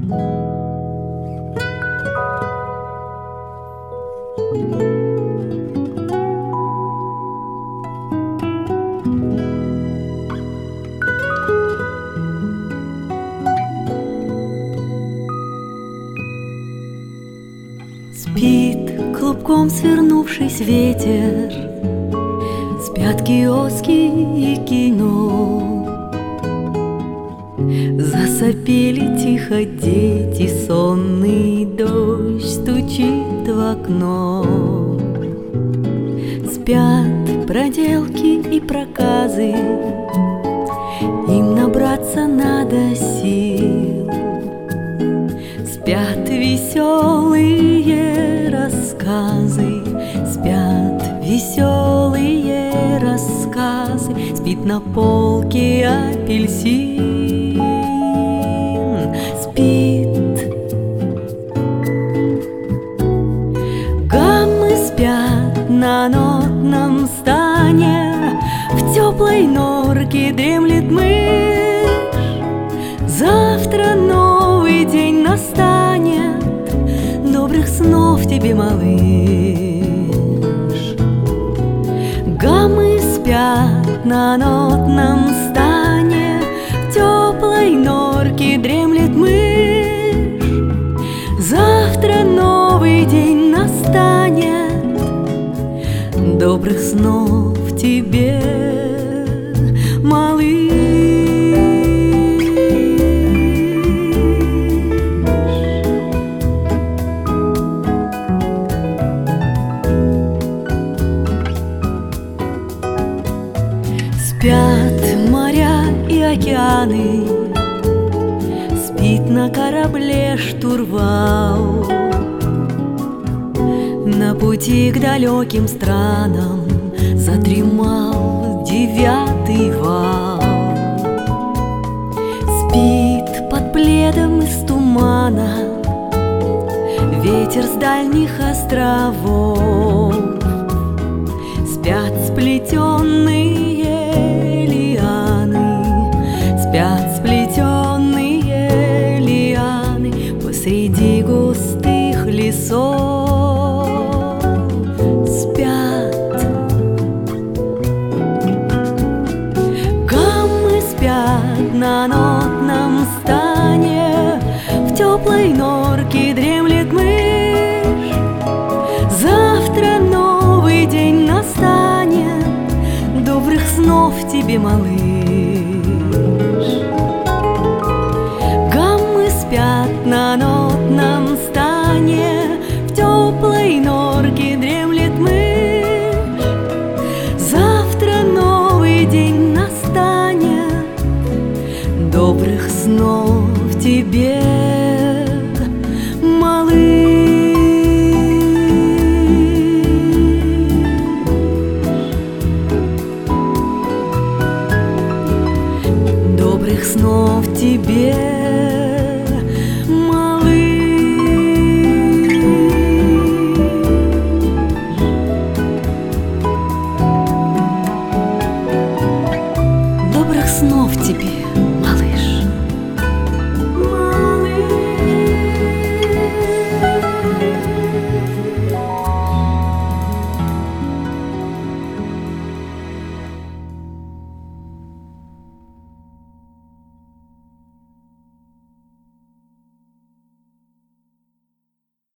Спит клубком свернувшись ветер, спят киоски и кино. Засопели тихо дети, сонный дождь стучит в окно. Спят проделки и проказы, им набраться надо сил. Спят веселые рассказы, спят веселые рассказы. Спит на полке апельсин, спит. Гаммы спят на нотном стане, в теплой норке дремлет мышь. Завтра новый день настанет, добрых снов тебе, малыш. Гаммы спят на нотном стане, в теплой норке дремлет мышь. Завтра новый день настанет, добрых снов тебе, малыш. Спят моря и океаны, спит на корабле штурвал. На пути к далеким странам задремал 9-й вал. Спит под пледом из тумана ветер с дальних островов. Спят сплетенные лианы, спят сплетенные лианы посреди густых лесов. Спят. Гаммы спят на нотном стане, в теплой норке дремлет мышь. Завтра новый день настанет, добрых снов тебе, малыш. Гаммы спят на нотном стане, в теплой норке дремлет мышь. Завтра новый день настанет, добрых снов тебе.